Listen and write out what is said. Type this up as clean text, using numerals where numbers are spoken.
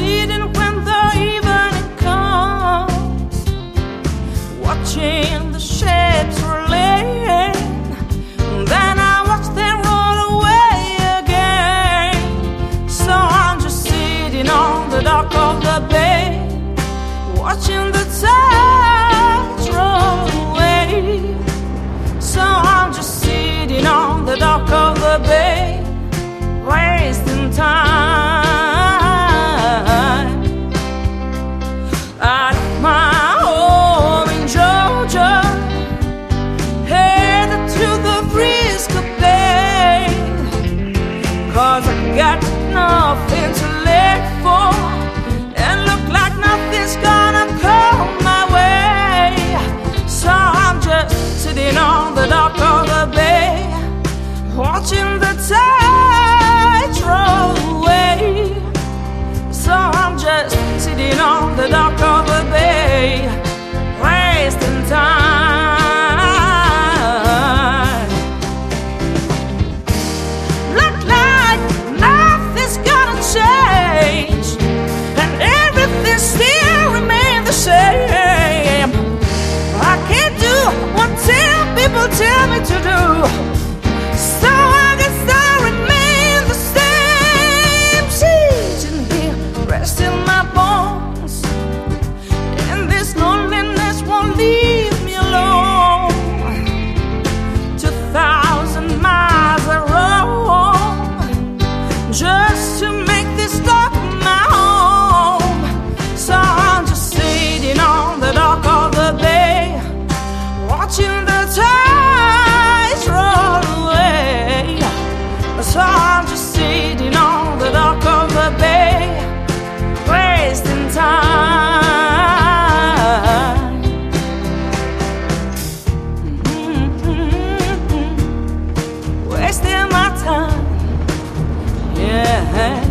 sitting when the evening comes, watching the ships rolling. Then I watch them roll away again. So I'm just sitting on the dock of the bay, watching the tides roll away. So I'm just sitting on the dock of the bay, wasting time. I left my home in Georgia, headed to the Frisco Bay, 'cause I got nothing to live for, and look like nothing's gonna come my way. So I'm just sitting on the dock of the bay, watching the tides roll away. So I'm just sitting on the dock of the bay, wasting time. Look like nothing's gonna change, and everything still remains the same. I can't do what people tell me to do, so I guess I remain the same. Sitting here, resting my bones, and this loneliness won't leave me alone. 2,000 miles I roam just to make this dock my home. So I'm just sitting on the dock of the bay, watching the tides roll away. So I'm just sitting on the dock of the bay, wasting time. Wasting my time, yeah.